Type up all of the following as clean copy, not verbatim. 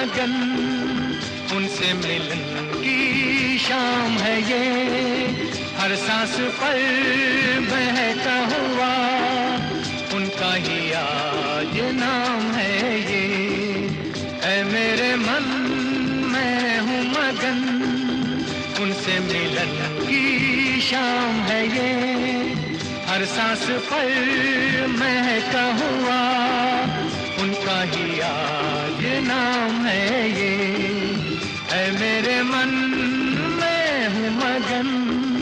मगन, उनसे मिलन की शाम है ये, हर सांस पर बहता हुआ उनका ही आज नाम है ये। ऐ मेरे मन मैं हूँ मगन, उनसे मिलन की शाम है ये, हर सांस पर महका हुआ उनका ही आज नाम है ये। ऐ मेरे मन मैं हूँ मगन।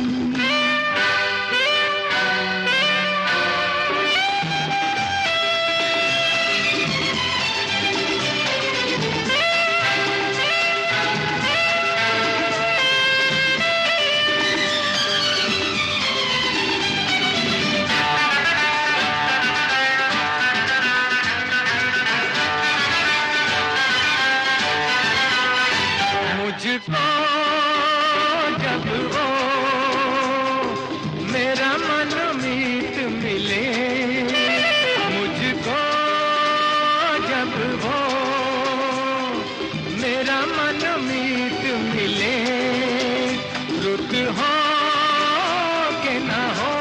मुझको जब वो मेरा मन मीत मिले, मुझको जब वो मेरा मन मीत मिले, रुत हो के न हो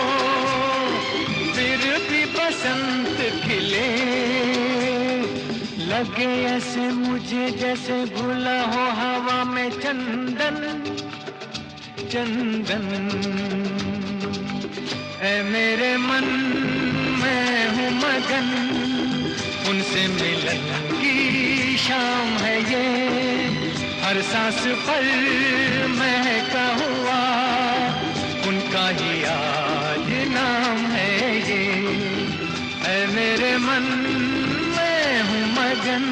फिर भी बसंत खिले, लगे ऐसे मुझे जैसे घुला हो हवा में चंदन चंदन। ऐ मेरे मन मैं हूँ मगन, उनसे मिलन की शाम है ये, हर सांस पर महका हुआ उनका ही आज नाम है ये। ऐ मेरे मन मैं हूँ मगन।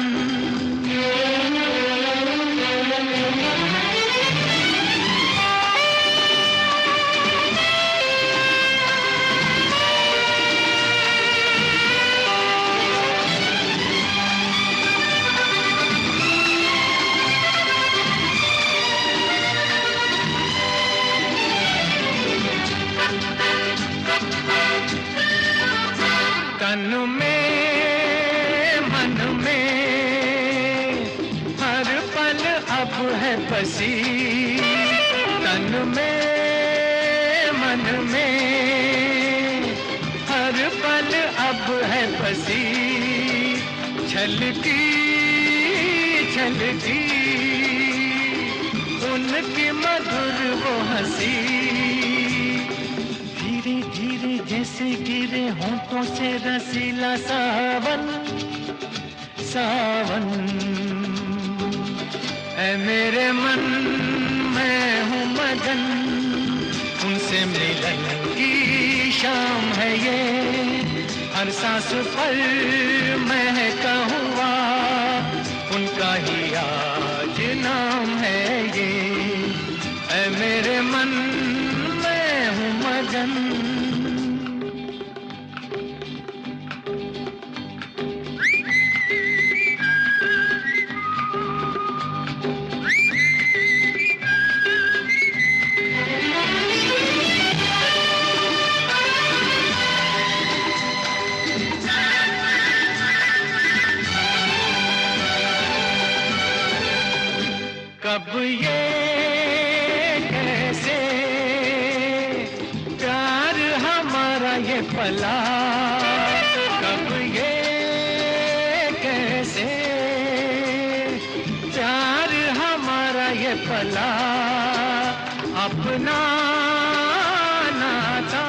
तन में मन में हर पल अब है बसी, तन में मन में हर पल अब है बसी, छलकी छलकी उनकी मधुर वो हंसी, धीरे धीरे जैसे गिरे होंठों से रसीला सावन सावन। ऐ मेरे मन मैं हूँ मगन, उनसे मिलन की शाम है ये, हर सांस पर महका हुआ उनका ही आज नाम है ये। ऐ मेरे मन मैं हूँ मगन। कब ये कैसे प्यार हमारा ये पला, कब ये कैसे प्यार हमारा ये पला, अपना ना था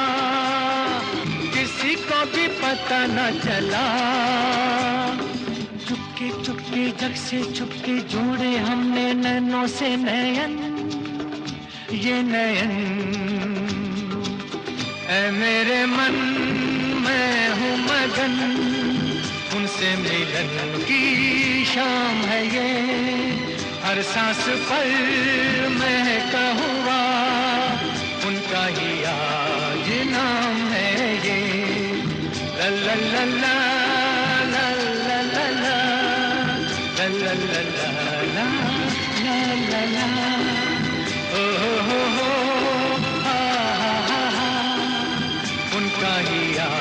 किसी को भी पता न चला, चुपके चुपके जग से छुपके जोड़े हमने नैनों से नयन ये नयन। ऐ मेरे मन मैं हूँ मगन, उनसे मिलन की शाम है ये, हर सांस पर महका हुआ उनका ही आज नाम है ये। ला ला ला ला ला ला ला ला ला ला ला ला ला ओ हो हा हा हा, उनका ही